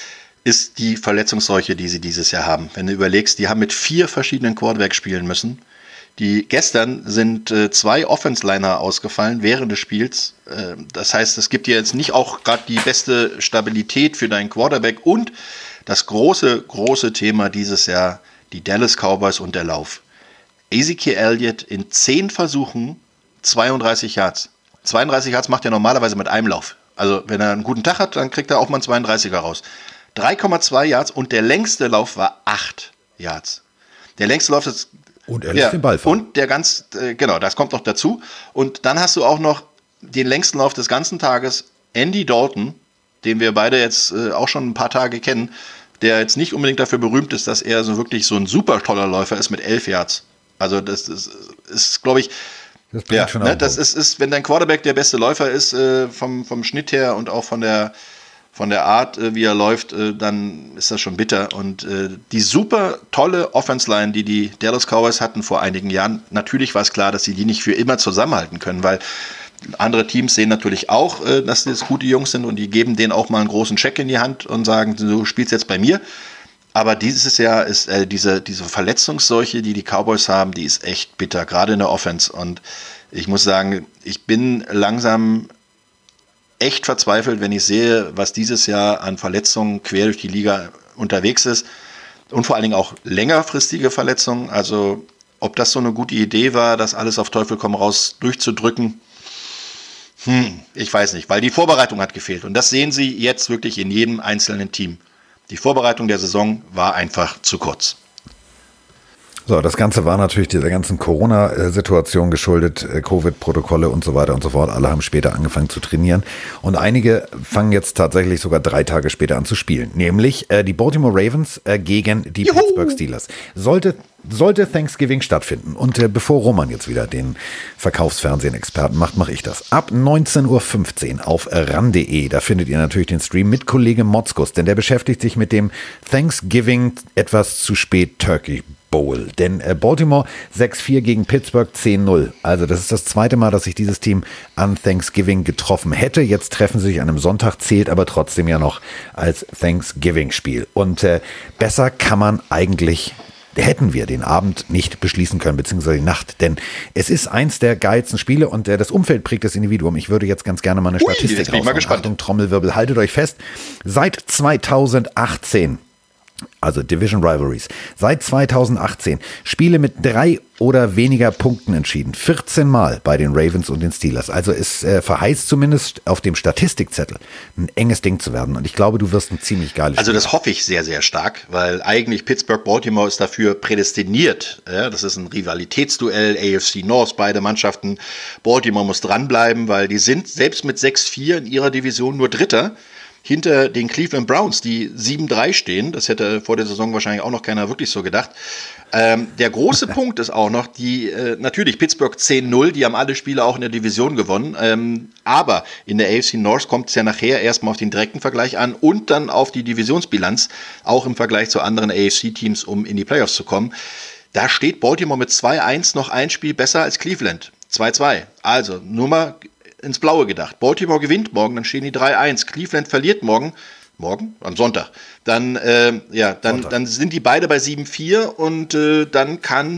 ist die Verletzungsseuche, die sie dieses Jahr haben. Wenn du überlegst, die haben mit vier verschiedenen Quarterbacks spielen müssen. Die gestern sind äh, zwei Offense-Liner ausgefallen während des Spiels. Äh, das heißt, es gibt dir jetzt nicht auch gerade die beste Stabilität für deinen Quarterback und das große, große Thema dieses Jahr, die Dallas Cowboys und der Lauf. Ezekiel Elliott in zehn Versuchen, zweiunddreißig Yards. zweiunddreißig Yards macht er normalerweise mit einem Lauf. Also wenn er einen guten Tag hat, dann kriegt er auch mal einen zweiunddreißiger raus. drei Komma zwei Yards und der längste Lauf war acht Yards. Der längste Lauf ist... Und er lässt ja, den Ball fahren. Und der ganz, äh, genau, das kommt noch dazu. Und dann hast du auch noch den längsten Lauf des ganzen Tages, Andy Dalton, den wir beide jetzt äh, auch schon ein paar Tage kennen, der jetzt nicht unbedingt dafür berühmt ist, dass er so wirklich so ein super toller Läufer ist mit elf Yards. Also das ist, ist glaube ich, das, ja, ne, das ist, ist, wenn dein Quarterback der beste Läufer ist, äh, vom, vom Schnitt her und auch von der, von der Art, äh, wie er läuft, äh, dann ist das schon bitter. Und äh, die super tolle Offense-Line, die die Dallas Cowboys hatten vor einigen Jahren, natürlich war es klar, dass sie die nicht für immer zusammenhalten können, weil andere Teams sehen natürlich auch, dass das gute Jungs sind und die geben denen auch mal einen großen Scheck in die Hand und sagen, du spielst jetzt bei mir. Aber dieses Jahr ist äh, diese, diese Verletzungsseuche, die die Cowboys haben, die ist echt bitter, gerade in der Offense. Und ich muss sagen, ich bin langsam echt verzweifelt, wenn ich sehe, was dieses Jahr an Verletzungen quer durch die Liga unterwegs ist. Und vor allen Dingen auch längerfristige Verletzungen. Also ob das so eine gute Idee war, das alles auf Teufel komm raus durchzudrücken, Hm, ich weiß nicht, weil die Vorbereitung hat gefehlt. Und das sehen Sie jetzt wirklich in jedem einzelnen Team. Die Vorbereitung der Saison war einfach zu kurz. So, das Ganze war natürlich dieser ganzen Corona-Situation geschuldet, Covid-Protokolle und so weiter und so fort. Alle haben später angefangen zu trainieren und einige fangen jetzt tatsächlich sogar drei Tage später an zu spielen. Nämlich äh, die Baltimore Ravens äh, gegen die Juhu. Pittsburgh Steelers. Sollte Sollte Thanksgiving stattfinden. Und äh, bevor Roman jetzt wieder den Verkaufsfernsehen-Experten macht, mache ich das. Ab neunzehn Uhr fünfzehn auf ran punkt de. Da findet ihr natürlich den Stream mit Kollege Motzkus, denn der beschäftigt sich mit dem Thanksgiving etwas zu spät Turkey Bowl. Denn äh, Baltimore sechs vier gegen Pittsburgh zehn null. Also das ist das zweite Mal, dass sich dieses Team an Thanksgiving getroffen hätte. Jetzt treffen sie sich an einem Sonntag, zählt aber trotzdem ja noch als Thanksgiving-Spiel. Und äh, besser kann man eigentlich hätten wir den Abend nicht beschließen können, beziehungsweise die Nacht. Denn es ist eins der geilsten Spiele und äh, das Umfeld prägt das Individuum. Ich würde jetzt ganz gerne mal eine Ui, Statistik jetzt bin ich mal gespannt. Achtung, Trommelwirbel, haltet euch fest. Seit zweitausendachtzehn, also Division Rivalries, seit zweitausendachtzehn Spiele mit drei oder weniger Punkten entschieden. vierzehn Mal bei den Ravens und den Steelers. Also es äh, verheißt zumindest auf dem Statistikzettel ein enges Ding zu werden. Und ich glaube, du wirst ein ziemlich geiles Also Spiel das hoffe ich sehr, sehr stark, weil eigentlich Pittsburgh-Baltimore ist dafür prädestiniert. Ja, das ist ein Rivalitätsduell, A F C North, beide Mannschaften. Baltimore muss dranbleiben, weil die sind selbst mit sechs vier in ihrer Division nur Dritter. Hinter den Cleveland Browns, die sieben drei stehen. Das hätte vor der Saison wahrscheinlich auch noch keiner wirklich so gedacht. Ähm, der große Punkt ist auch noch, die äh, natürlich Pittsburgh zehn null, die haben alle Spiele auch in der Division gewonnen. Ähm, aber in der A F C North kommt es ja nachher erstmal auf den direkten Vergleich an und dann auf die Divisionsbilanz, auch im Vergleich zu anderen A F C-Teams, um in die Playoffs zu kommen. Da steht Baltimore mit zwei eins noch ein Spiel besser als Cleveland. zwei zwei. Also nur mal ins Blaue gedacht. Baltimore gewinnt morgen, dann stehen die drei eins. Cleveland verliert morgen, morgen, am Sonntag. Dann, äh, ja, dann, Sonntag. dann sind die beide bei sieben vier und äh, dann kann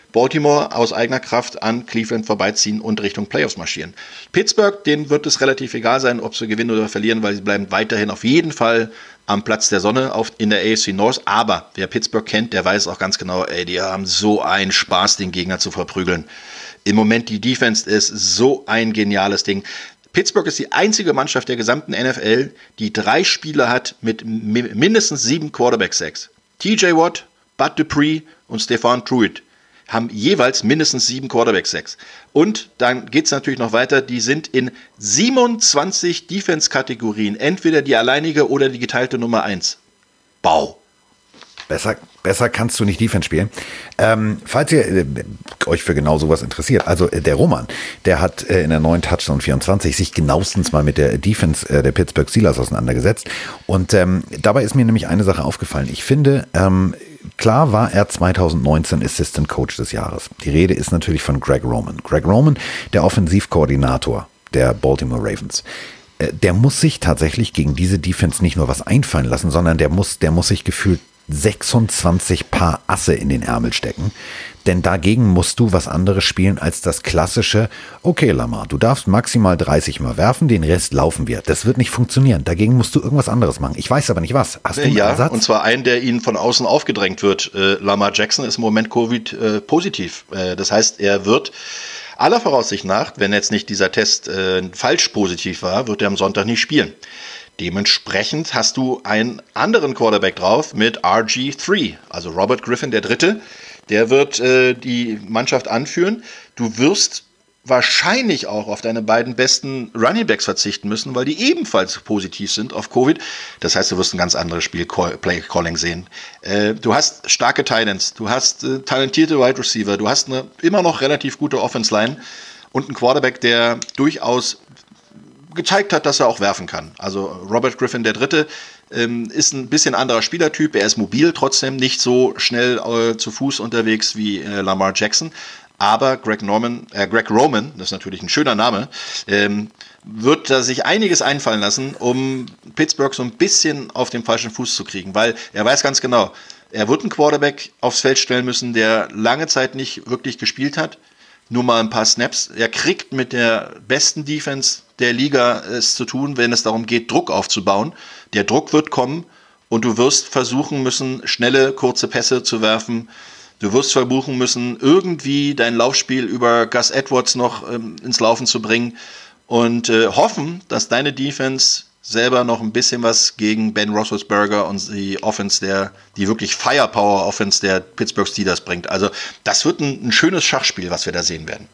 Baltimore aus eigener Kraft an Cleveland vorbeiziehen und Richtung Playoffs marschieren. Pittsburgh, denen wird es relativ egal sein, ob sie gewinnen oder verlieren, weil sie bleiben weiterhin auf jeden Fall am Platz der Sonne auf, in der A F C North. Aber wer Pittsburgh kennt, der weiß auch ganz genau, ey, die haben so einen Spaß, den Gegner zu verprügeln. Im Moment die Defense ist so ein geniales Ding. Pittsburgh ist die einzige Mannschaft der gesamten N F L, die drei Spieler hat mit mi- mindestens sieben Quarterback-Sacks. T J Watt, Bud Dupree und Stephon Truitt haben jeweils mindestens sieben Quarterback-Sacks. Und dann geht's natürlich noch weiter, die sind in siebenundzwanzig Defense-Kategorien, entweder die alleinige oder die geteilte Nummer eins. Bau. Besser, besser kannst du nicht Defense spielen. Ähm, falls ihr äh, euch für genau sowas interessiert, also äh, der Roman, der hat äh, in der neuen Touchdown vierundzwanzig sich genauestens mal mit der Defense äh, der Pittsburgh Steelers auseinandergesetzt. Und ähm, dabei ist mir nämlich eine Sache aufgefallen. Ich finde, ähm, klar war er zwanzig neunzehn Assistant Coach des Jahres. Die Rede ist natürlich von Greg Roman. Greg Roman, der Offensivkoordinator der Baltimore Ravens. Der muss sich tatsächlich gegen diese Defense nicht nur was einfallen lassen, sondern der muss, der muss sich gefühlt sechsundzwanzig Paar Asse in den Ärmel stecken. Denn dagegen musst du was anderes spielen als das klassische, okay Lamar, du darfst maximal dreißig Mal werfen, den Rest laufen wir. Das wird nicht funktionieren. Dagegen musst du irgendwas anderes machen. Ich weiß aber nicht was. Hast du einen ja, Ansatz? Und zwar einen, der ihnen von außen aufgedrängt wird. Äh, Lamar Jackson ist im Moment Covid-positiv. Äh, das heißt, er wird aller Voraussicht nach, wenn jetzt nicht dieser Test äh, falsch positiv war, wird er am Sonntag nicht spielen. Dementsprechend hast du einen anderen Quarterback drauf mit R G drei, also Robert Griffin der Dritte. Der wird äh, die Mannschaft anführen. Du wirst wahrscheinlich auch auf deine beiden besten Runningbacks verzichten müssen, weil die ebenfalls positiv sind auf Covid. Das heißt, du wirst ein ganz anderes Spiel Play Calling sehen. Äh, du hast starke Titans, du hast äh, talentierte Wide Receiver, du hast eine immer noch relativ gute Offense Line und einen Quarterback, der durchaus gezeigt hat, dass er auch werfen kann. Also Robert Griffin der Dritte ähm, ist ein bisschen anderer Spielertyp. Er ist mobil, trotzdem nicht so schnell äh, zu Fuß unterwegs wie äh, Lamar Jackson. Aber Greg Norman, äh, Greg Roman, das ist natürlich ein schöner Name, ähm, wird da sich einiges einfallen lassen, um Pittsburgh so ein bisschen auf den falschen Fuß zu kriegen, weil er weiß ganz genau, er wird einen Quarterback aufs Feld stellen müssen, der lange Zeit nicht wirklich gespielt hat, nur mal ein paar Snaps. Er kriegt mit der besten Defense der Liga es zu tun, wenn es darum geht, Druck aufzubauen. Der Druck wird kommen und du wirst versuchen müssen, schnelle, kurze Pässe zu werfen. Du wirst versuchen müssen, irgendwie dein Laufspiel über Gus Edwards noch ähm, ins Laufen zu bringen und äh, hoffen, dass deine Defense selber noch ein bisschen was gegen Ben Roethlisberger und die Offense der, die wirklich Firepower-Offense der Pittsburgh Steelers bringt. Also das wird ein, ein schönes Schachspiel, was wir da sehen werden.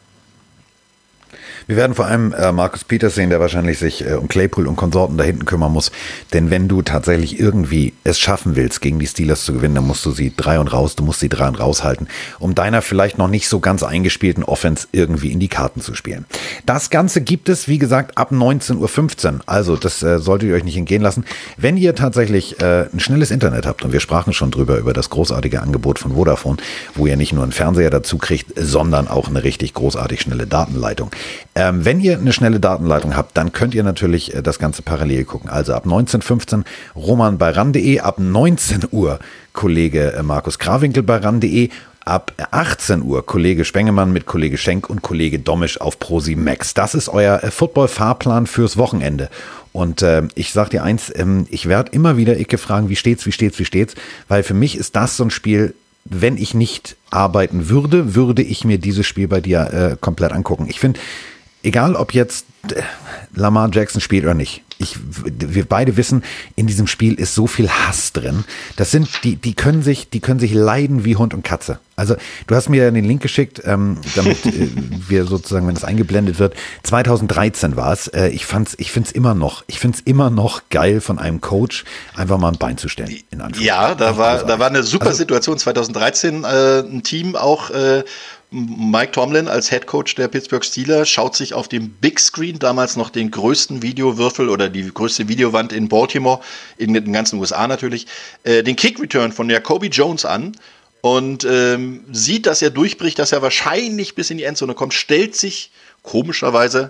Wir werden vor allem äh, Marcus Peters sehen, der wahrscheinlich sich äh, um Claypool und Konsorten da hinten kümmern muss. Denn wenn du tatsächlich irgendwie es schaffen willst, gegen die Steelers zu gewinnen, dann musst du sie drei und raus, du musst sie drei und raushalten, um deiner vielleicht noch nicht so ganz eingespielten Offense irgendwie in die Karten zu spielen. Das Ganze gibt es, wie gesagt, ab neunzehn Uhr fünfzehn. Also das äh, solltet ihr euch nicht entgehen lassen. Wenn ihr tatsächlich äh, ein schnelles Internet habt, und wir sprachen schon drüber, über das großartige Angebot von Vodafone, wo ihr nicht nur einen Fernseher dazu kriegt, sondern auch eine richtig großartig schnelle Datenleitung. Ähm, wenn ihr eine schnelle Datenleitung habt, dann könnt ihr natürlich äh, das Ganze parallel gucken. Also ab neunzehn Uhr fünfzehn Roman bei ran punkt de, ab neunzehn Uhr Kollege äh, Markus Krawinkel bei ran punkt de, ab achtzehn Uhr Kollege Spengemann mit Kollege Schenk und Kollege Domisch auf ProSieben Max. Das ist euer äh, Football-Fahrplan fürs Wochenende. Und äh, ich sag dir eins, ähm, ich werde immer wieder Icke fragen, wie steht's, wie steht's, wie steht's, weil für mich ist das so ein Spiel, wenn ich nicht arbeiten würde, würde ich mir dieses Spiel bei dir äh, komplett angucken. Ich finde, egal ob jetzt Lamar Jackson spielt oder nicht, ich, wir beide wissen, in diesem Spiel ist so viel Hass drin. Das sind, die, die können sich, die können sich leiden wie Hund und Katze. Also, du hast mir den Link geschickt, ähm, damit äh, wir sozusagen, wenn das eingeblendet wird, zwanzig dreizehn war es. Äh, ich fand's, ich find's immer noch, ich find's immer noch geil von einem Coach, einfach mal ein Bein zu stellen, in Anführungszeichen. Ja, da war, da war eine super also, Situation zwanzig dreizehn, äh, ein Team auch, äh, Mike Tomlin als Head Coach der Pittsburgh Steelers schaut sich auf dem Big Screen damals noch den größten Videowürfel oder die größte Videowand in Baltimore, in den ganzen U S A natürlich, äh, den Kick-Return von Jacoby Jones an und ähm, sieht, dass er durchbricht, dass er wahrscheinlich bis in die Endzone kommt, stellt sich komischerweise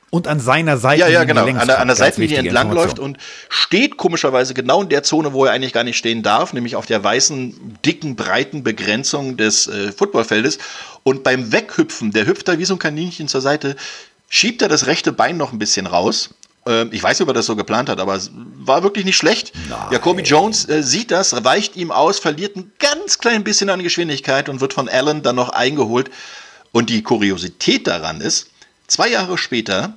Und an seiner Seite. Ja, ja, genau. An der, an der Seitenlinie entlangläuft und steht komischerweise genau in der Zone, wo er eigentlich gar nicht stehen darf, nämlich auf der weißen, dicken, breiten Begrenzung des äh, Footballfeldes. Und beim Weghüpfen, der hüpft da wie so ein Kaninchen zur Seite, schiebt er das rechte Bein noch ein bisschen raus. Ähm, ich weiß nicht, ob er das so geplant hat, aber es war wirklich nicht schlecht. Nein. Jacoby Jones äh, sieht das, weicht ihm aus, verliert ein ganz klein bisschen an Geschwindigkeit und wird von Allen dann noch eingeholt. Und die Kuriosität daran ist, zwei Jahre später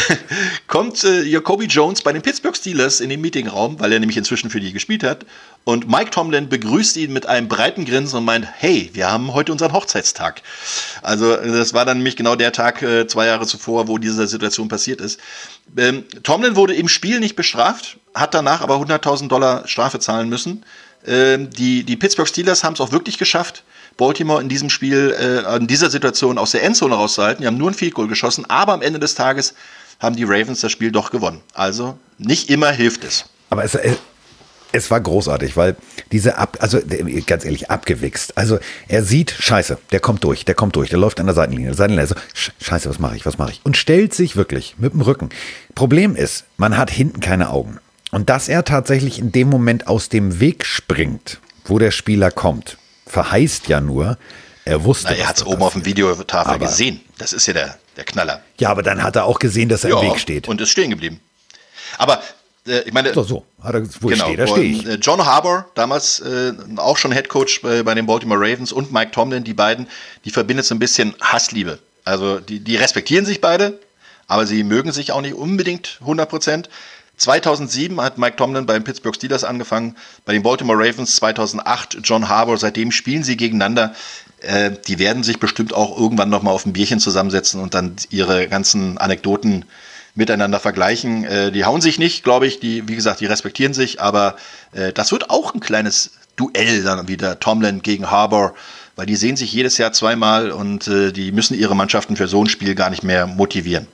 kommt äh, Jacoby Jones bei den Pittsburgh Steelers in den Meetingraum, weil er nämlich inzwischen für die gespielt hat. Und Mike Tomlin begrüßt ihn mit einem breiten Grinsen und meint, hey, wir haben heute unseren Hochzeitstag. Also das war dann nämlich genau der Tag äh, zwei Jahre zuvor, wo diese Situation passiert ist. Ähm, Tomlin wurde im Spiel nicht bestraft, hat danach aber hunderttausend Dollar Strafe zahlen müssen. Ähm, die, die Pittsburgh Steelers haben es auch wirklich geschafft, Baltimore in diesem Spiel, äh, in dieser Situation aus der Endzone rauszuhalten. Die haben nur ein Field Goal geschossen, aber am Ende des Tages haben die Ravens das Spiel doch gewonnen. Also nicht immer hilft es. Aber es, es war großartig, weil diese, ab, also ganz ehrlich, abgewichst. Also er sieht, scheiße, der kommt durch, der kommt durch, der läuft an der Seitenlinie. Der Seitenlinie, also, scheiße, was mache ich, was mache ich? Und stellt sich wirklich mit dem Rücken. Problem ist, man hat hinten keine Augen. Und dass er tatsächlich in dem Moment aus dem Weg springt, wo der Spieler kommt, verheißt ja nur, er wusste. Na, er hat es oben auf dem Videotafel aber gesehen. Das ist ja der, der Knaller. Ja, aber dann hat er auch gesehen, dass er ja, im Weg steht. Und ist stehen geblieben. Aber äh, ich meine. So, so. Hat er, wo genau, ich stehe, da stehe ich. Äh, John Harbaugh, damals äh, auch schon Headcoach bei, bei den Baltimore Ravens, und Mike Tomlin, die beiden, die verbindet so ein bisschen Hassliebe. Also die, die respektieren sich beide, aber sie mögen sich auch nicht unbedingt hundert Prozent. zweitausendsieben hat Mike Tomlin bei den Pittsburgh Steelers angefangen, bei den Baltimore Ravens zweitausendacht John Harbaugh. Seitdem spielen sie gegeneinander. Äh, die werden sich bestimmt auch irgendwann nochmal auf ein Bierchen zusammensetzen und dann ihre ganzen Anekdoten miteinander vergleichen. Äh, die hauen sich nicht, glaube ich. Die, wie gesagt, die respektieren sich, aber äh, das wird auch ein kleines Duell dann wieder, Tomlin gegen Harbaugh, weil die sehen sich jedes Jahr zweimal und äh, die müssen ihre Mannschaften für so ein Spiel gar nicht mehr motivieren.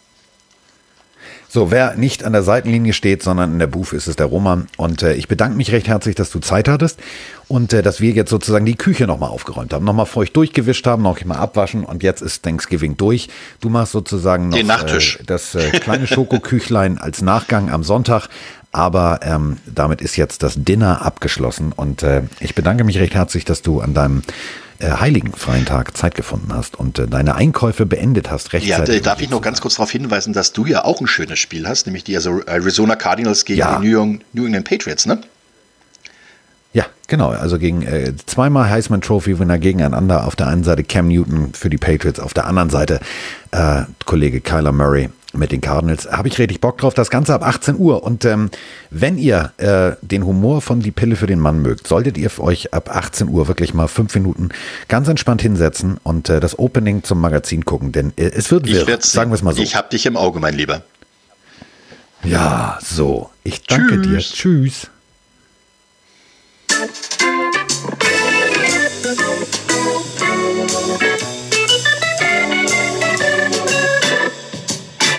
So, wer nicht an der Seitenlinie steht, sondern in der Booth, ist es der Roman. Und äh, ich bedanke mich recht herzlich, dass du Zeit hattest und äh, dass wir jetzt sozusagen die Küche nochmal aufgeräumt haben, nochmal feucht durchgewischt haben, noch mal abwaschen und jetzt ist Thanksgiving durch. Du machst sozusagen noch den Nachtisch. Äh, das äh, kleine Schokoküchlein als Nachgang am Sonntag. Aber ähm, damit ist jetzt das Dinner abgeschlossen und äh, ich bedanke mich recht herzlich, dass du an deinem äh, heiligen freien Tag Zeit gefunden hast und äh, deine Einkäufe beendet hast rechtzeitig. Ja, darf ich noch ganz kurz darauf hinweisen, dass du ja auch ein schönes Spiel hast, nämlich die Arizona Cardinals gegen ja. die New, York, New England Patriots, ne? Ja, genau. Also gegen äh, zweimal Heisman Trophy Winner gegeneinander. Auf der einen Seite Cam Newton für die Patriots, auf der anderen Seite äh, Kollege Kyler Murray mit den Cardinals. Habe ich richtig Bock drauf. Das Ganze ab achtzehn Uhr. Und ähm, wenn ihr äh, den Humor von Die Pille für den Mann mögt, solltet ihr für euch ab achtzehn Uhr wirklich mal fünf Minuten ganz entspannt hinsetzen und äh, das Opening zum Magazin gucken. Denn äh, es wird wirr, sagen wir es mal so. Ich hab dich im Auge, mein Lieber. Ja, so. Ich danke Tschüss. dir. Tschüss.